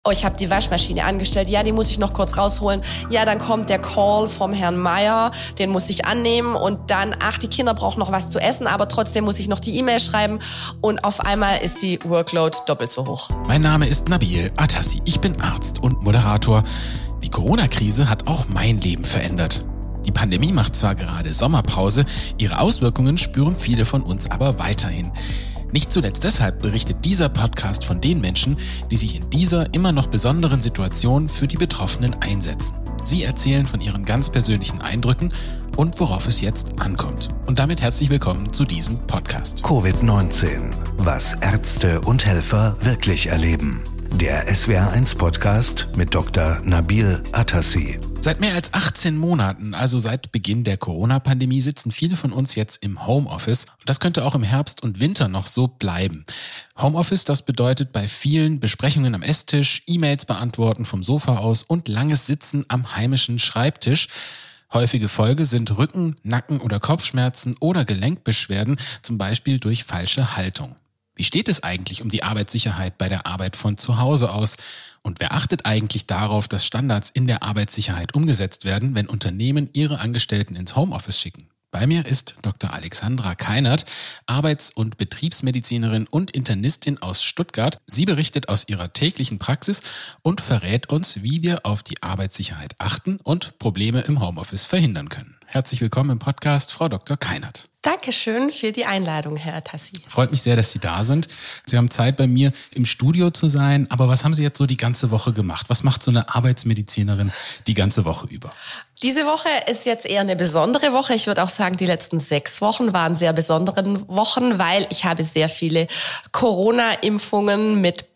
Oh, ich habe die Waschmaschine angestellt. Ja, die muss ich noch kurz rausholen. Ja, dann kommt der Call vom Herrn Meier. Den muss ich annehmen. Und dann, die Kinder brauchen noch was zu essen. Aber trotzdem muss ich noch die E-Mail schreiben. Und auf einmal ist die Workload doppelt so hoch. Mein Name ist Nabil Atassi. Ich bin Arzt und Moderator. Die Corona-Krise hat auch mein Leben verändert. Die Pandemie macht zwar gerade Sommerpause, ihre Auswirkungen spüren viele von uns aber weiterhin. Nicht zuletzt deshalb berichtet dieser Podcast von den Menschen, die sich in dieser immer noch besonderen Situation für die Betroffenen einsetzen. Sie erzählen von ihren ganz persönlichen Eindrücken und worauf es jetzt ankommt. Und damit herzlich willkommen zu diesem Podcast. Covid-19. Was Ärzte und Helfer wirklich erleben. Der SWR1-Podcast mit Dr. Nabil Atassi. Seit mehr als 18 Monaten, also seit Beginn der Corona-Pandemie, sitzen viele von uns jetzt im Homeoffice. Und das könnte auch im Herbst und Winter noch so bleiben. Homeoffice, das bedeutet bei vielen Besprechungen am Esstisch, E-Mails beantworten vom Sofa aus und langes Sitzen am heimischen Schreibtisch. Häufige Folge sind Rücken-, Nacken- oder Kopfschmerzen oder Gelenkbeschwerden, zum Beispiel durch falsche Haltung. Wie steht es eigentlich um die Arbeitssicherheit bei der Arbeit von zu Hause aus? Und wer achtet eigentlich darauf, dass Standards in der Arbeitssicherheit umgesetzt werden, wenn Unternehmen ihre Angestellten ins Homeoffice schicken? Bei mir ist Dr. Alexandra Keinert, Arbeits- und Betriebsmedizinerin und Internistin aus Stuttgart. Sie berichtet aus ihrer täglichen Praxis und verrät uns, wie wir auf die Arbeitssicherheit achten und Probleme im Homeoffice verhindern können. Herzlich willkommen im Podcast, Frau Dr. Keinert. Dankeschön für die Einladung, Herr Atassi. Freut mich sehr, dass Sie da sind. Sie haben Zeit, bei mir im Studio zu sein. Aber was haben Sie jetzt so die ganze Woche gemacht? Was macht so eine Arbeitsmedizinerin die ganze Woche über? Diese Woche ist jetzt eher eine besondere Woche. Ich würde auch sagen, die letzten 6 Wochen waren sehr besondere Wochen, weil ich habe sehr viele Corona-Impfungen mit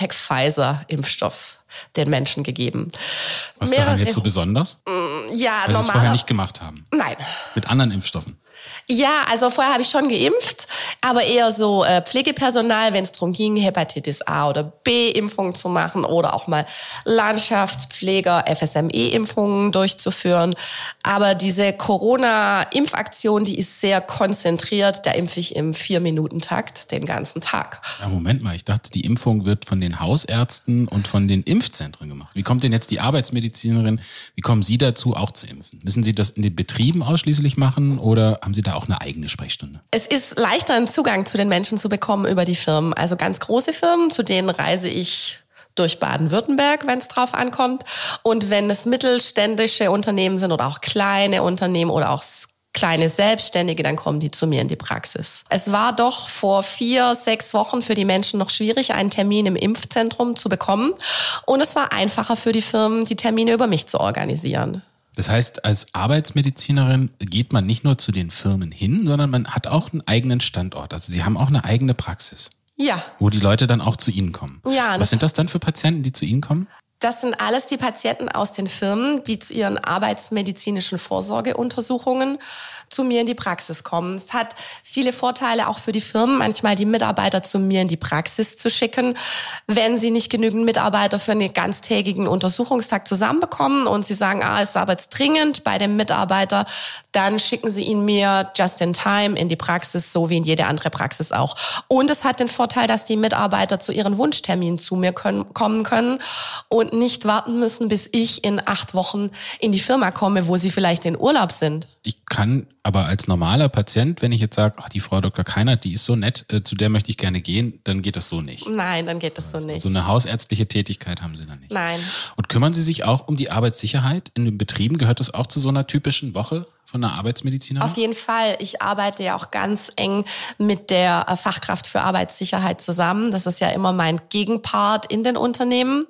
BioNTech-Pfizer-Impfstoff den Menschen gegeben. Was daran jetzt so besonders? Ja, weil Sie es vorher nicht gemacht haben? Nein. Mit anderen Impfstoffen? Ja, also vorher habe ich schon geimpft, aber eher so Pflegepersonal, wenn es darum ging, Hepatitis A oder B-Impfungen zu machen oder auch mal Landschaftspfleger, FSME-Impfungen durchzuführen. Aber diese Corona-Impfaktion, die ist sehr konzentriert. Da impfe ich im 4-Minuten-Takt den ganzen Tag. Ja, Moment mal, ich dachte, die Impfung wird von den Hausärzten und von den Impfzentren gemacht. Wie kommt denn jetzt die Arbeitsmedizinerin, wie kommen Sie dazu, auch zu impfen? Müssen Sie das in den Betrieben ausschließlich machen oder haben Sie da auch eine eigene Sprechstunde? Es ist leichter, einen Zugang zu den Menschen zu bekommen über die Firmen. Also ganz große Firmen, zu denen reise ich durch Baden-Württemberg, wenn es drauf ankommt. Und wenn es mittelständische Unternehmen sind oder auch kleine Unternehmen oder auch kleine Selbstständige, dann kommen die zu mir in die Praxis. Es war doch vor 4-6 Wochen für die Menschen noch schwierig, einen Termin im Impfzentrum zu bekommen. Und es war einfacher für die Firmen, die Termine über mich zu organisieren. Das heißt, als Arbeitsmedizinerin geht man nicht nur zu den Firmen hin, sondern man hat auch einen eigenen Standort. Also Sie haben auch eine eigene Praxis. Ja. Wo die Leute dann auch zu Ihnen kommen. Ja. Was sind das dann für Patienten, die zu Ihnen kommen? Das sind alles die Patienten aus den Firmen, die zu ihren arbeitsmedizinischen Vorsorgeuntersuchungen zu mir in die Praxis kommen. Es hat viele Vorteile auch für die Firmen, manchmal die Mitarbeiter zu mir in die Praxis zu schicken, wenn sie nicht genügend Mitarbeiter für einen ganztägigen Untersuchungstag zusammenbekommen und sie sagen, es ist aber jetzt dringend bei dem Mitarbeiter, dann schicken sie ihn mir just in time in die Praxis, so wie in jede andere Praxis auch. Und es hat den Vorteil, dass die Mitarbeiter zu ihren Wunschterminen zu mir kommen können und nicht warten müssen, bis ich in 8 Wochen in die Firma komme, wo sie vielleicht in Urlaub sind. Ich kann aber als normaler Patient, wenn ich jetzt sage, die Frau Dr. Keinert, die ist so nett, zu der möchte ich gerne gehen, dann geht das so nicht. Nein, dann geht das so nicht. So eine hausärztliche Tätigkeit haben Sie dann nicht. Nein. Und kümmern Sie sich auch um die Arbeitssicherheit in den Betrieben? Gehört das auch zu so einer typischen Woche von einer Arbeitsmedizinerin? Auf jeden Fall. Ich arbeite ja auch ganz eng mit der Fachkraft für Arbeitssicherheit zusammen. Das ist ja immer mein Gegenpart in den Unternehmen.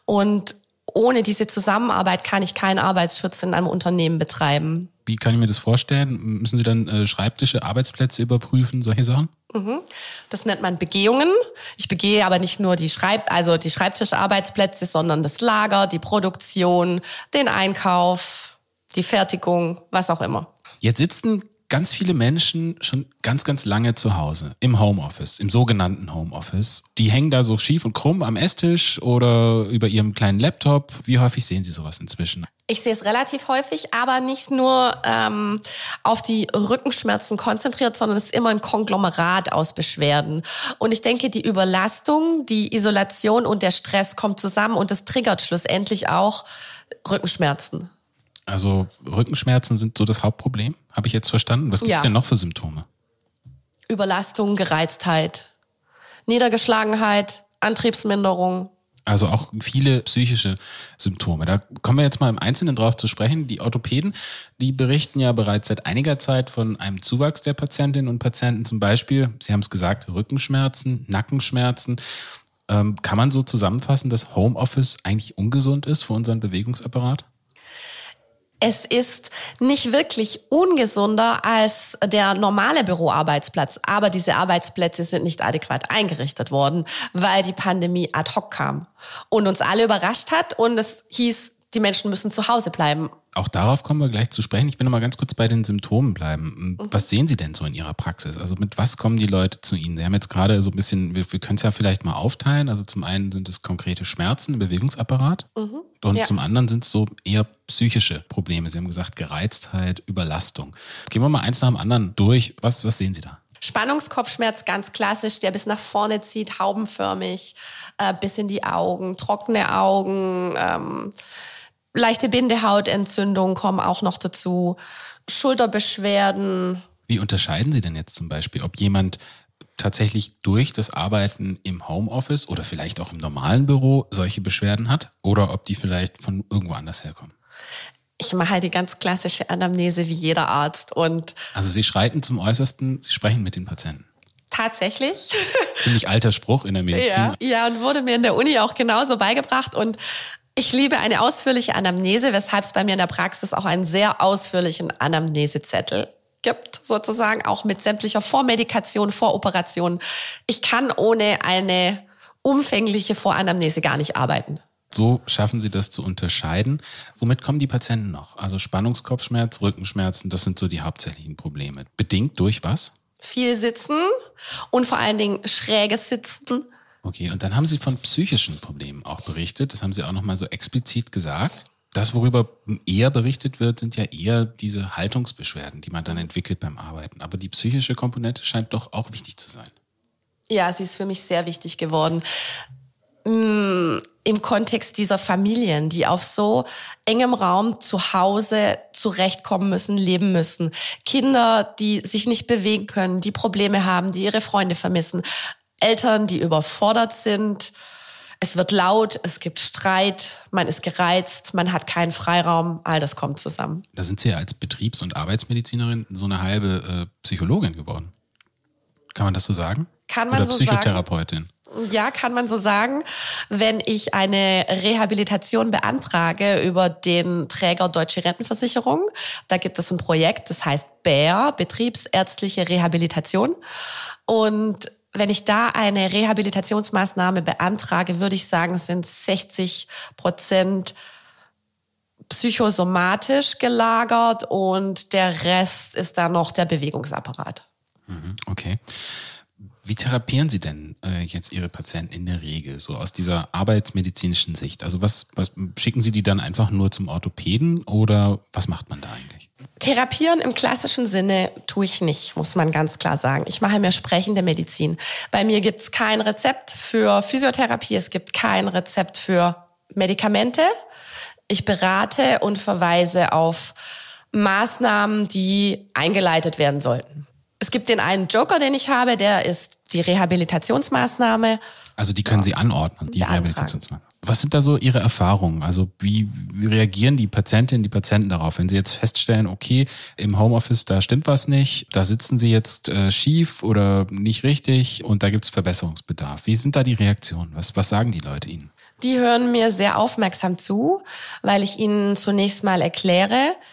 Und ohne diese Zusammenarbeit kann ich keinen Arbeitsschutz in einem Unternehmen betreiben. Wie kann ich mir das vorstellen? Müssen Sie dann Schreibtische, Arbeitsplätze überprüfen, solche Sachen? Das nennt man Begehungen. Ich begehe aber nicht nur die Schreibtischarbeitsplätze, sondern das Lager, die Produktion, den Einkauf, die Fertigung, was auch immer. Jetzt sitzen ganz viele Menschen schon ganz, ganz lange zu Hause, im Homeoffice, im sogenannten Homeoffice. Die hängen da so schief und krumm am Esstisch oder über ihrem kleinen Laptop. Wie häufig sehen Sie sowas inzwischen? Ich sehe es relativ häufig, aber nicht nur auf die Rückenschmerzen konzentriert, sondern es ist immer ein Konglomerat aus Beschwerden. Und ich denke, die Überlastung, die Isolation und der Stress kommt zusammen und das triggert schlussendlich auch Rückenschmerzen. Also Rückenschmerzen sind so das Hauptproblem, habe ich jetzt verstanden. Was gibt es denn noch für Symptome? Überlastung, Gereiztheit, Niedergeschlagenheit, Antriebsminderung. Also auch viele psychische Symptome. Da kommen wir jetzt mal im Einzelnen drauf zu sprechen. Die Orthopäden, die berichten ja bereits seit einiger Zeit von einem Zuwachs der Patientinnen und Patienten. Zum Beispiel, Sie haben es gesagt, Rückenschmerzen, Nackenschmerzen. Kann man so zusammenfassen, dass Homeoffice eigentlich ungesund ist für unseren Bewegungsapparat? Es ist nicht wirklich ungesunder als der normale Büroarbeitsplatz, aber diese Arbeitsplätze sind nicht adäquat eingerichtet worden, weil die Pandemie ad hoc kam und uns alle überrascht hat und es hieß, die Menschen müssen zu Hause bleiben. Auch darauf kommen wir gleich zu sprechen. Ich will noch mal ganz kurz bei den Symptomen bleiben. Was sehen Sie denn so in Ihrer Praxis? Also mit was kommen die Leute zu Ihnen? Sie haben jetzt gerade so ein bisschen, wir können es ja vielleicht mal aufteilen. Also zum einen sind es konkrete Schmerzen im Bewegungsapparat und zum anderen sind es so eher psychische Probleme. Sie haben gesagt Gereiztheit, Überlastung. Gehen wir mal eins nach dem anderen durch. Was sehen Sie da? Spannungskopfschmerz, ganz klassisch, der bis nach vorne zieht, haubenförmig, bis in die Augen, trockene Augen, leichte Bindehautentzündungen kommen auch noch dazu, Schulterbeschwerden. Wie unterscheiden Sie denn jetzt zum Beispiel, ob jemand tatsächlich durch das Arbeiten im Homeoffice oder vielleicht auch im normalen Büro solche Beschwerden hat oder ob die vielleicht von irgendwo anders herkommen? Ich mache halt die ganz klassische Anamnese wie jeder Arzt. Also Sie schreiten zum Äußersten, Sie sprechen mit den Patienten. Tatsächlich. Ziemlich alter Spruch in der Medizin. Ja, und wurde mir in der Uni auch genauso beigebracht. Und ich liebe eine ausführliche Anamnese, weshalb es bei mir in der Praxis auch einen sehr ausführlichen Anamnesezettel gibt, sozusagen, auch mit sämtlicher Vormedikation, Voroperation. Ich kann ohne eine umfängliche Voranamnese gar nicht arbeiten. So schaffen Sie das zu unterscheiden. Womit kommen die Patienten noch? Also Spannungskopfschmerz, Rückenschmerzen, das sind so die hauptsächlichen Probleme. Bedingt durch was? Viel Sitzen und vor allen Dingen schräges Sitzen. Okay, und dann haben Sie von psychischen Problemen auch berichtet. Das haben Sie auch nochmal so explizit gesagt. Das, worüber eher berichtet wird, sind ja eher diese Haltungsbeschwerden, die man dann entwickelt beim Arbeiten. Aber die psychische Komponente scheint doch auch wichtig zu sein. Ja, sie ist für mich sehr wichtig geworden. Im Kontext dieser Familien, die auf so engem Raum zu Hause zurechtkommen müssen, leben müssen. Kinder, die sich nicht bewegen können, die Probleme haben, die ihre Freunde vermissen. Eltern, die überfordert sind. Es wird laut, es gibt Streit, man ist gereizt, man hat keinen Freiraum. All das kommt zusammen. Da sind Sie ja als Betriebs- und Arbeitsmedizinerin so eine halbe Psychologin geworden. Kann man das so sagen? Kann man Oder so Psychotherapeutin? Sagen. Ja, kann man so sagen. Wenn ich eine Rehabilitation beantrage über den Träger Deutsche Rentenversicherung, da gibt es ein Projekt, das heißt BER, Betriebsärztliche Rehabilitation. Und wenn ich da eine Rehabilitationsmaßnahme beantrage, würde ich sagen, es sind 60% psychosomatisch gelagert und der Rest ist dann noch der Bewegungsapparat. Okay. Wie therapieren Sie denn jetzt Ihre Patienten in der Regel, so aus dieser arbeitsmedizinischen Sicht? Also was schicken Sie die dann einfach nur zum Orthopäden oder was macht man da eigentlich? Therapieren im klassischen Sinne tue ich nicht, muss man ganz klar sagen. Ich mache mir sprechende Medizin. Bei mir gibt es kein Rezept für Physiotherapie, es gibt kein Rezept für Medikamente. Ich berate und verweise auf Maßnahmen, die eingeleitet werden sollten. Es gibt den einen Joker, den ich habe, der ist die Rehabilitationsmaßnahme. Also die können Sie anordnen, die Rehabilitationsmaßnahme. Was sind da so Ihre Erfahrungen? Also wie reagieren die Patientinnen, die Patienten darauf, wenn sie jetzt feststellen, okay, im Homeoffice, da stimmt was nicht, da sitzen sie jetzt schief oder nicht richtig und da gibt es Verbesserungsbedarf. Wie sind da die Reaktionen? Was sagen die Leute Ihnen? Die hören mir sehr aufmerksam zu, weil ich ihnen zunächst mal erkläre,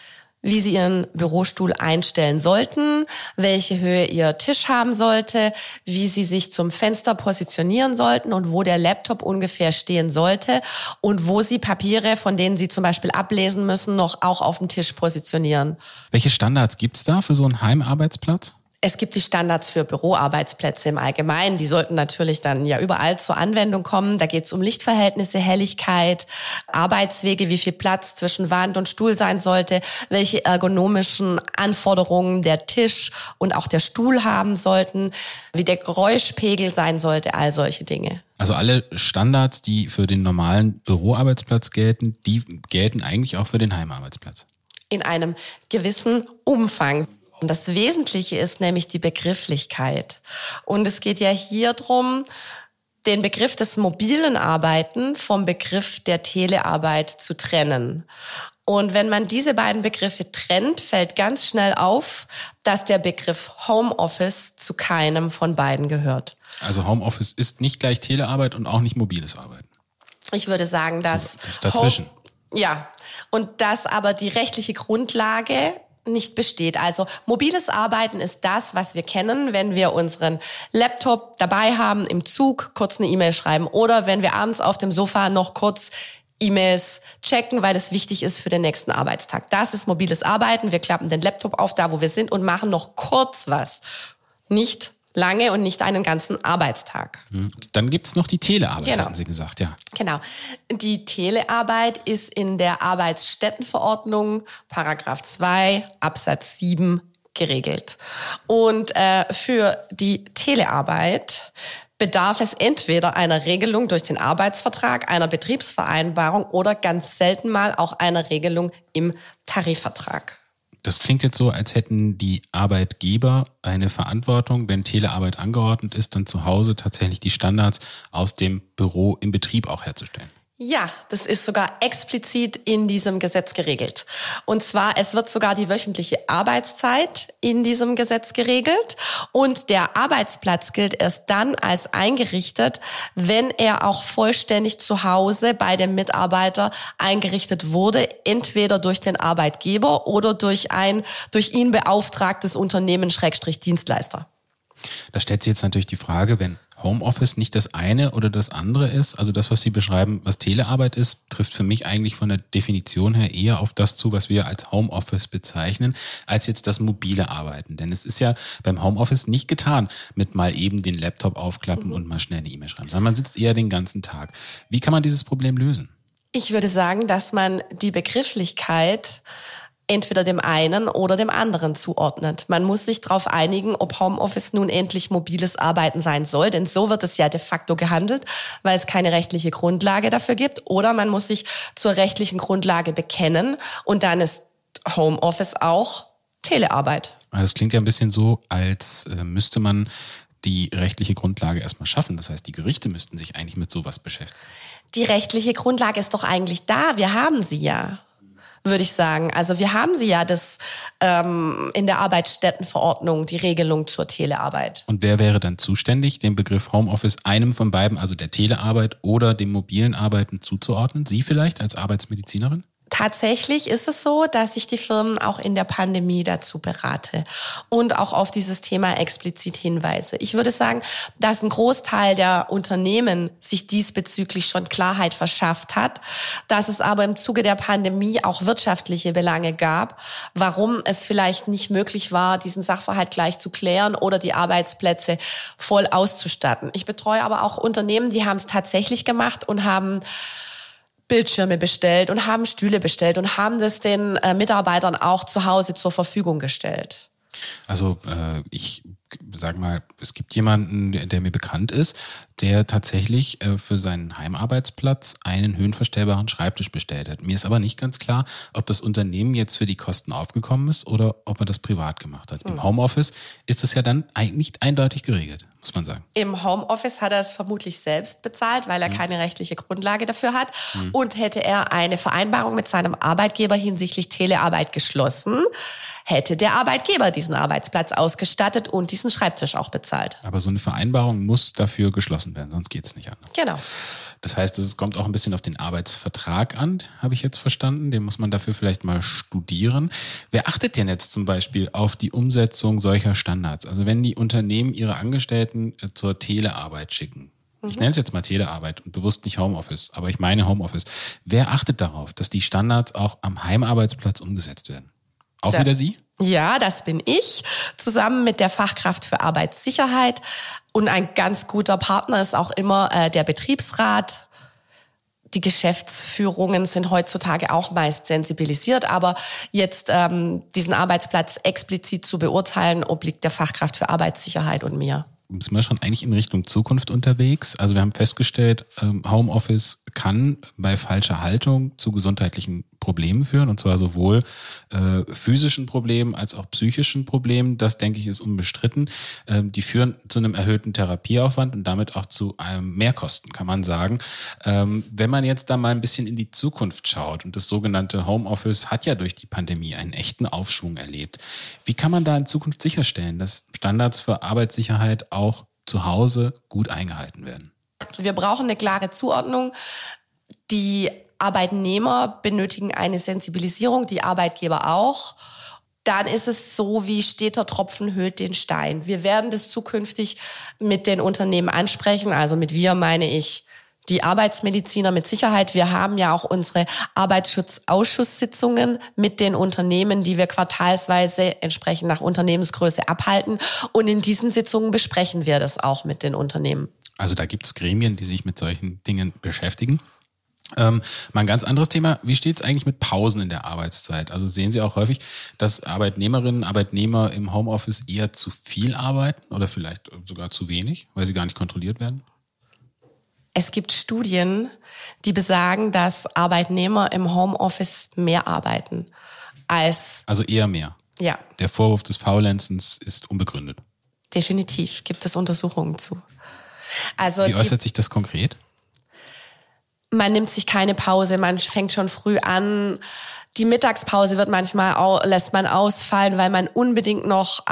wie Sie Ihren Bürostuhl einstellen sollten, welche Höhe Ihr Tisch haben sollte, wie Sie sich zum Fenster positionieren sollten und wo der Laptop ungefähr stehen sollte und wo Sie Papiere, von denen Sie zum Beispiel ablesen müssen, noch auch auf dem Tisch positionieren. Welche Standards gibt's da für so einen Heimarbeitsplatz? Es gibt die Standards für Büroarbeitsplätze im Allgemeinen. Die sollten natürlich dann ja überall zur Anwendung kommen. Da geht es um Lichtverhältnisse, Helligkeit, Arbeitswege, wie viel Platz zwischen Wand und Stuhl sein sollte, welche ergonomischen Anforderungen der Tisch und auch der Stuhl haben sollten, wie der Geräuschpegel sein sollte, all solche Dinge. Also alle Standards, die für den normalen Büroarbeitsplatz gelten, die gelten eigentlich auch für den Heimarbeitsplatz. In einem gewissen Umfang. Und das Wesentliche ist nämlich die Begrifflichkeit. Und es geht ja hier drum, den Begriff des mobilen Arbeiten vom Begriff der Telearbeit zu trennen. Und wenn man diese beiden Begriffe trennt, fällt ganz schnell auf, dass der Begriff Homeoffice zu keinem von beiden gehört. Also Homeoffice ist nicht gleich Telearbeit und auch nicht mobiles Arbeiten. Ich würde sagen, dass... So, das ist dazwischen. Ja, und dass aber die rechtliche Grundlage nicht besteht. Also mobiles Arbeiten ist das, was wir kennen, wenn wir unseren Laptop dabei haben, im Zug kurz eine E-Mail schreiben oder wenn wir abends auf dem Sofa noch kurz E-Mails checken, weil es wichtig ist für den nächsten Arbeitstag. Das ist mobiles Arbeiten. Wir klappen den Laptop auf, da wo wir sind und machen noch kurz was. Nicht lange und nicht einen ganzen Arbeitstag. Dann gibt's noch die Telearbeit, genau. Hatten Sie gesagt, ja. Genau. Die Telearbeit ist in der Arbeitsstättenverordnung, Paragraph 2, Absatz 7 geregelt. Und für die Telearbeit bedarf es entweder einer Regelung durch den Arbeitsvertrag, einer Betriebsvereinbarung oder ganz selten mal auch einer Regelung im Tarifvertrag. Das klingt jetzt so, als hätten die Arbeitgeber eine Verantwortung, wenn Telearbeit angeordnet ist, dann zu Hause tatsächlich die Standards aus dem Büro im Betrieb auch herzustellen. Ja, das ist sogar explizit in diesem Gesetz geregelt. Und zwar, es wird sogar die wöchentliche Arbeitszeit in diesem Gesetz geregelt. Und der Arbeitsplatz gilt erst dann als eingerichtet, wenn er auch vollständig zu Hause bei dem Mitarbeiter eingerichtet wurde, entweder durch den Arbeitgeber oder durch ein durch ihn beauftragtes Unternehmen /Dienstleister. Da stellt sich jetzt natürlich die Frage, wenn Homeoffice nicht das eine oder das andere ist, also das, was Sie beschreiben, was Telearbeit ist, trifft für mich eigentlich von der Definition her eher auf das zu, was wir als Homeoffice bezeichnen, als jetzt das mobile Arbeiten. Denn es ist ja beim Homeoffice nicht getan mit mal eben den Laptop aufklappen und mal schnell eine E-Mail schreiben, sondern man sitzt eher den ganzen Tag. Wie kann man dieses Problem lösen? Ich würde sagen, dass man die Begrifflichkeit entweder dem einen oder dem anderen zuordnet. Man muss sich darauf einigen, ob Homeoffice nun endlich mobiles Arbeiten sein soll, denn so wird es ja de facto gehandelt, weil es keine rechtliche Grundlage dafür gibt. Oder man muss sich zur rechtlichen Grundlage bekennen und dann ist Homeoffice auch Telearbeit. Also es klingt ja ein bisschen so, als müsste man die rechtliche Grundlage erstmal schaffen. Das heißt, die Gerichte müssten sich eigentlich mit sowas beschäftigen. Die rechtliche Grundlage ist doch eigentlich da. Wir haben sie ja, würde ich sagen. Also wir haben sie ja in der Arbeitsstättenverordnung, die Regelung zur Telearbeit. Und wer wäre dann zuständig, den Begriff Homeoffice einem von beiden, also der Telearbeit oder dem mobilen Arbeiten zuzuordnen? Sie vielleicht als Arbeitsmedizinerin? Tatsächlich ist es so, dass ich die Firmen auch in der Pandemie dazu berate und auch auf dieses Thema explizit hinweise. Ich würde sagen, dass ein Großteil der Unternehmen sich diesbezüglich schon Klarheit verschafft hat, dass es aber im Zuge der Pandemie auch wirtschaftliche Belange gab, warum es vielleicht nicht möglich war, diesen Sachverhalt gleich zu klären oder die Arbeitsplätze voll auszustatten. Ich betreue aber auch Unternehmen, die haben es tatsächlich gemacht und haben Bildschirme bestellt und haben Stühle bestellt und haben das den Mitarbeitern auch zu Hause zur Verfügung gestellt. Also ich sag mal, es gibt jemanden, der mir bekannt ist, der tatsächlich für seinen Heimarbeitsplatz einen höhenverstellbaren Schreibtisch bestellt hat. Mir ist aber nicht ganz klar, ob das Unternehmen jetzt für die Kosten aufgekommen ist oder ob er das privat gemacht hat. Im Homeoffice ist das ja dann nicht eindeutig geregelt, muss man sagen. Im Homeoffice hat er es vermutlich selbst bezahlt, weil er keine rechtliche Grundlage dafür hat. Und hätte er eine Vereinbarung mit seinem Arbeitgeber hinsichtlich Telearbeit geschlossen, hätte der Arbeitgeber diesen Arbeitsplatz ausgestattet und diesen Schreibtisch auch bezahlt. Aber so eine Vereinbarung muss dafür geschlossen werden, sonst geht es nicht anders. Genau. Das heißt, es kommt auch ein bisschen auf den Arbeitsvertrag an, habe ich jetzt verstanden. Den muss man dafür vielleicht mal studieren. Wer achtet denn jetzt zum Beispiel auf die Umsetzung solcher Standards? Also wenn die Unternehmen ihre Angestellten zur Telearbeit schicken, ich nenne es jetzt mal Telearbeit und bewusst nicht Homeoffice, aber ich meine Homeoffice. Wer achtet darauf, dass die Standards auch am Heimarbeitsplatz umgesetzt werden? Auch wieder Sie? Ja, das bin ich, zusammen mit der Fachkraft für Arbeitssicherheit. Und ein ganz guter Partner ist auch immer der Betriebsrat. Die Geschäftsführungen sind heutzutage auch meist sensibilisiert, aber jetzt diesen Arbeitsplatz explizit zu beurteilen, obliegt der Fachkraft für Arbeitssicherheit und mir. Sind wir schon eigentlich in Richtung Zukunft unterwegs? Also wir haben festgestellt, Homeoffice kann bei falscher Haltung zu gesundheitlichen Problemen führen, und zwar sowohl physischen Problemen als auch psychischen Problemen. Das, denke ich, ist unbestritten. Die führen zu einem erhöhten Therapieaufwand und damit auch zu Mehrkosten, kann man sagen. Wenn man jetzt da mal ein bisschen in die Zukunft schaut, und das sogenannte Homeoffice hat ja durch die Pandemie einen echten Aufschwung erlebt, wie kann man da in Zukunft sicherstellen, dass Standards für Arbeitssicherheit auch zu Hause gut eingehalten werden? Wir brauchen eine klare Zuordnung. Die Arbeitnehmer benötigen eine Sensibilisierung, die Arbeitgeber auch. Dann ist es so, wie steter Tropfen höhlt den Stein. Wir werden das zukünftig mit den Unternehmen ansprechen. Also mit wir meine ich die Arbeitsmediziner mit Sicherheit. Wir haben ja auch unsere Arbeitsschutzausschusssitzungen mit den Unternehmen, die wir quartalsweise entsprechend nach Unternehmensgröße abhalten. Und in diesen Sitzungen besprechen wir das auch mit den Unternehmen. Also da gibt es Gremien, die sich mit solchen Dingen beschäftigen. Mal ein ganz anderes Thema. Wie steht es eigentlich mit Pausen in der Arbeitszeit? Also sehen Sie auch häufig, dass Arbeitnehmerinnen, Arbeitnehmer im Homeoffice eher zu viel arbeiten oder vielleicht sogar zu wenig, weil sie gar nicht kontrolliert werden? Es gibt Studien, die besagen, dass Arbeitnehmer im Homeoffice mehr arbeiten als... Also eher mehr? Ja. Der Vorwurf des Faulenzens ist unbegründet? Definitiv, gibt es Untersuchungen zu. Also wie äußert sich das konkret? Man nimmt sich keine Pause, man fängt schon früh an. Die Mittagspause lässt man ausfallen, weil man unbedingt noch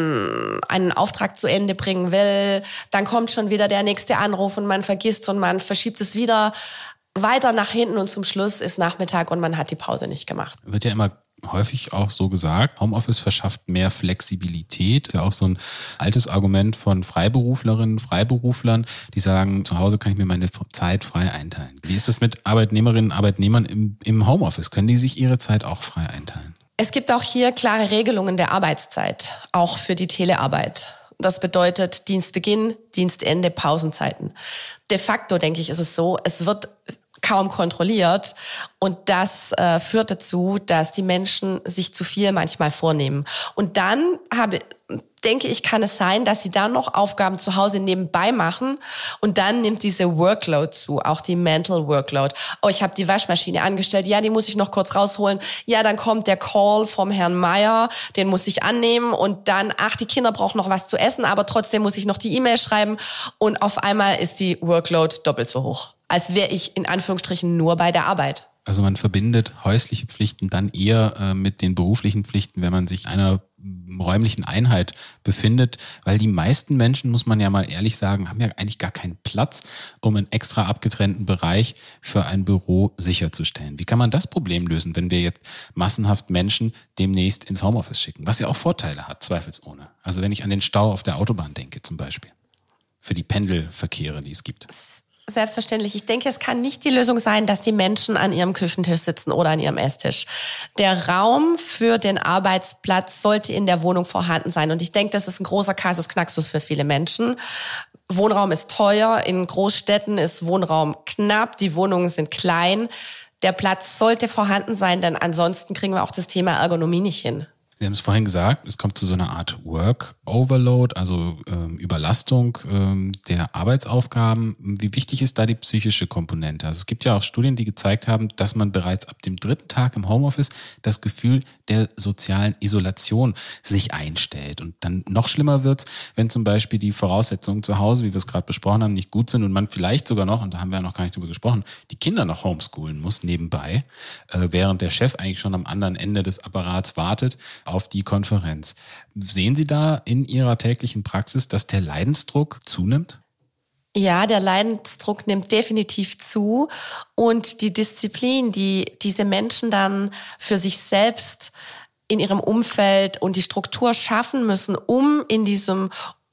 einen Auftrag zu Ende bringen will. Dann kommt schon wieder der nächste Anruf und man vergisst und man verschiebt es wieder weiter nach hinten und zum Schluss ist Nachmittag und man hat die Pause nicht gemacht. Wird ja immer häufig auch so gesagt, Homeoffice verschafft mehr Flexibilität. Das ist ja auch so ein altes Argument von Freiberuflerinnen, Freiberuflern, die sagen, zu Hause kann ich mir meine Zeit frei einteilen. Wie ist das mit Arbeitnehmerinnen und Arbeitnehmern im Homeoffice? Können die sich ihre Zeit auch frei einteilen? Es gibt auch hier klare Regelungen der Arbeitszeit, auch für die Telearbeit. Das bedeutet Dienstbeginn, Dienstende, Pausenzeiten. De facto, denke ich, ist es so, es wird kaum kontrolliert und das führt dazu, dass die Menschen sich zu viel manchmal vornehmen. Und dann denke ich, kann es sein, dass sie dann noch Aufgaben zu Hause nebenbei machen und dann nimmt diese Workload zu, auch die Mental Workload. Oh, ich habe die Waschmaschine angestellt, ja, die muss ich noch kurz rausholen. Ja, dann kommt der Call vom Herrn Meier, den muss ich annehmen und dann, die Kinder brauchen noch was zu essen, aber trotzdem muss ich noch die E-Mail schreiben und auf einmal ist die Workload doppelt so hoch, als wäre ich in Anführungsstrichen nur bei der Arbeit. Also man verbindet häusliche Pflichten dann eher mit den beruflichen Pflichten, wenn man sich in einer räumlichen Einheit befindet, weil die meisten Menschen, muss man ja mal ehrlich sagen, haben ja eigentlich gar keinen Platz, um einen extra abgetrennten Bereich für ein Büro sicherzustellen. Wie kann man das Problem lösen, wenn wir jetzt massenhaft Menschen demnächst ins Homeoffice schicken, was ja auch Vorteile hat, zweifelsohne. Also wenn ich an den Stau auf der Autobahn denke zum Beispiel, für die Pendelverkehre, die es gibt. Selbstverständlich. Ich denke, es kann nicht die Lösung sein, dass die Menschen an ihrem Küchentisch sitzen oder an ihrem Esstisch. Der Raum für den Arbeitsplatz sollte in der Wohnung vorhanden sein. Und ich denke, das ist ein großer Kasus Knaxus für viele Menschen. Wohnraum ist teuer. In Großstädten ist Wohnraum knapp. Die Wohnungen sind klein. Der Platz sollte vorhanden sein, denn ansonsten kriegen wir auch das Thema Ergonomie nicht hin. Sie haben es vorhin gesagt, es kommt zu so einer Art Work-Overload, also Überlastung der Arbeitsaufgaben. Wie wichtig ist da die psychische Komponente? Also es gibt ja auch Studien, die gezeigt haben, dass man bereits ab dem 3. Tag im Homeoffice das Gefühl der sozialen Isolation sich einstellt. Und dann noch schlimmer wird's, wenn zum Beispiel die Voraussetzungen zu Hause, wie wir es gerade besprochen haben, nicht gut sind und man vielleicht sogar noch, und da haben wir ja noch gar nicht drüber gesprochen, die Kinder noch homeschoolen muss nebenbei, während der Chef eigentlich schon am anderen Ende des Apparats wartet auf die Konferenz. Sehen Sie da in Ihrer täglichen Praxis, dass der Leidensdruck zunimmt? Ja, der Leidensdruck nimmt definitiv zu und die Disziplin, die diese Menschen dann für sich selbst in ihrem Umfeld und die Struktur schaffen müssen, um in diesem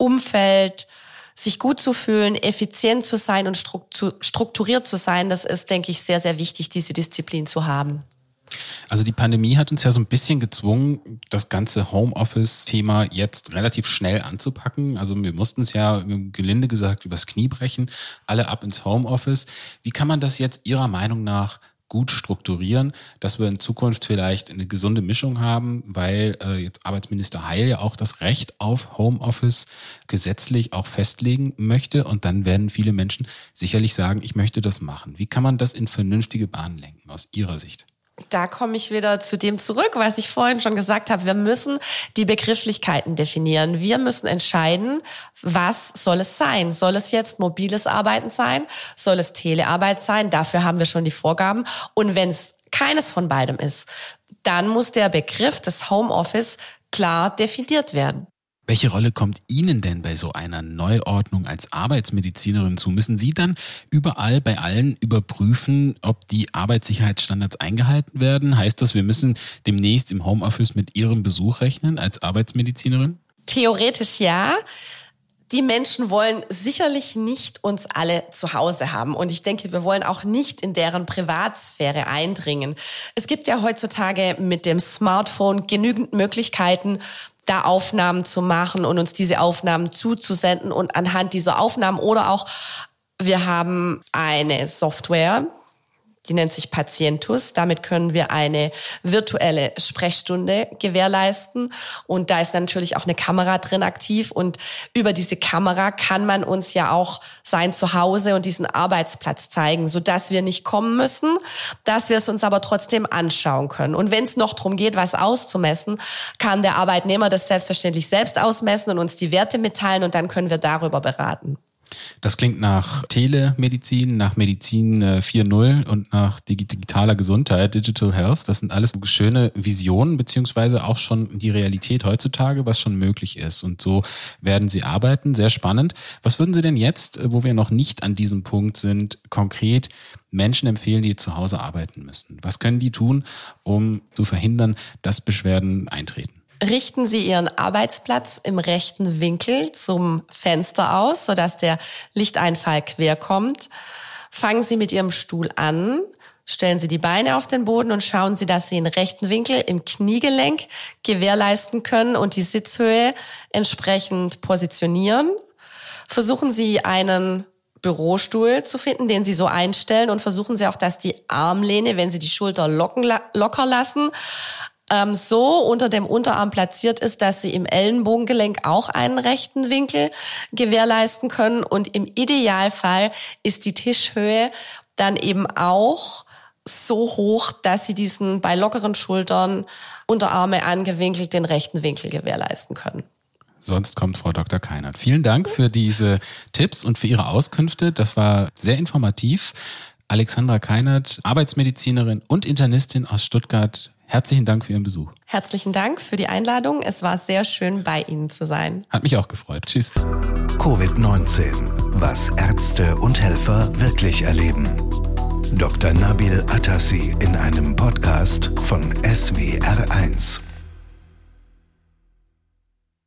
Umfeld sich gut zu fühlen, effizient zu sein und strukturiert zu sein, das ist, denke ich, sehr, sehr wichtig, diese Disziplin zu haben. Also die Pandemie hat uns ja so ein bisschen gezwungen, das ganze Homeoffice-Thema jetzt relativ schnell anzupacken. Also wir mussten es ja, gelinde gesagt, übers Knie brechen, alle ab ins Homeoffice. Wie kann man das jetzt Ihrer Meinung nach gut strukturieren, dass wir in Zukunft vielleicht eine gesunde Mischung haben, weil jetzt Arbeitsminister Heil ja auch das Recht auf Homeoffice gesetzlich auch festlegen möchte und dann werden viele Menschen sicherlich sagen, ich möchte das machen. Wie kann man das in vernünftige Bahnen lenken aus Ihrer Sicht? Da komme ich wieder zu dem zurück, was ich vorhin schon gesagt habe. Wir müssen die Begrifflichkeiten definieren. Wir müssen entscheiden, was soll es sein? Soll es jetzt mobiles Arbeiten sein? Soll es Telearbeit sein? Dafür haben wir schon die Vorgaben. Und wenn es keines von beidem ist, dann muss der Begriff des Homeoffice klar definiert werden. Welche Rolle kommt Ihnen denn bei so einer Neuordnung als Arbeitsmedizinerin zu? Müssen Sie dann überall bei allen überprüfen, ob die Arbeitssicherheitsstandards eingehalten werden? Heißt das, wir müssen demnächst im Homeoffice mit Ihrem Besuch rechnen als Arbeitsmedizinerin? Theoretisch ja. Die Menschen wollen sicherlich nicht uns alle zu Hause haben. Und ich denke, wir wollen auch nicht in deren Privatsphäre eindringen. Es gibt ja heutzutage mit dem Smartphone genügend Möglichkeiten, da Aufnahmen zu machen und uns diese Aufnahmen zuzusenden und anhand dieser Aufnahmen oder auch, wir haben eine Software, die nennt sich Patientus. Damit können wir eine virtuelle Sprechstunde gewährleisten. Und da ist natürlich auch eine Kamera drin aktiv. Und über diese Kamera kann man uns ja auch sein Zuhause und diesen Arbeitsplatz zeigen, sodass wir nicht kommen müssen, dass wir es uns aber trotzdem anschauen können. Und wenn es noch darum geht, was auszumessen, kann der Arbeitnehmer das selbstverständlich selbst ausmessen und uns die Werte mitteilen und dann können wir darüber beraten. Das klingt nach Telemedizin, nach Medizin 4.0 und nach digitaler Gesundheit, Digital Health. Das sind alles schöne Visionen, beziehungsweise auch schon die Realität heutzutage, was schon möglich ist. Und so werden Sie arbeiten. Sehr spannend. Was würden Sie denn jetzt, wo wir noch nicht an diesem Punkt sind, konkret Menschen empfehlen, die zu Hause arbeiten müssen? Was können die tun, um zu verhindern, dass Beschwerden eintreten? Richten Sie Ihren Arbeitsplatz im rechten Winkel zum Fenster aus, sodass der Lichteinfall quer kommt. Fangen Sie mit Ihrem Stuhl an, stellen Sie die Beine auf den Boden und schauen Sie, dass Sie den rechten Winkel im Kniegelenk gewährleisten können und die Sitzhöhe entsprechend positionieren. Versuchen Sie einen Bürostuhl zu finden, den Sie so einstellen und versuchen Sie auch, dass die Armlehne, wenn Sie die Schulter locker lassen, so unter dem Unterarm platziert ist, dass Sie im Ellenbogengelenk auch einen rechten Winkel gewährleisten können. Und im Idealfall ist die Tischhöhe dann eben auch so hoch, dass Sie diesen bei lockeren Schultern, Unterarme angewinkelt, den rechten Winkel gewährleisten können. Sonst kommt Frau Dr. Keinert. Vielen Dank für diese Tipps und für Ihre Auskünfte. Das war sehr informativ. Alexandra Keinert, Arbeitsmedizinerin und Internistin aus Stuttgart. Herzlichen Dank für Ihren Besuch. Herzlichen Dank für die Einladung. Es war sehr schön, bei Ihnen zu sein. Hat mich auch gefreut. Tschüss. Covid-19. Was Ärzte und Helfer wirklich erleben. Dr. Nabil Atassi in einem Podcast von SWR1.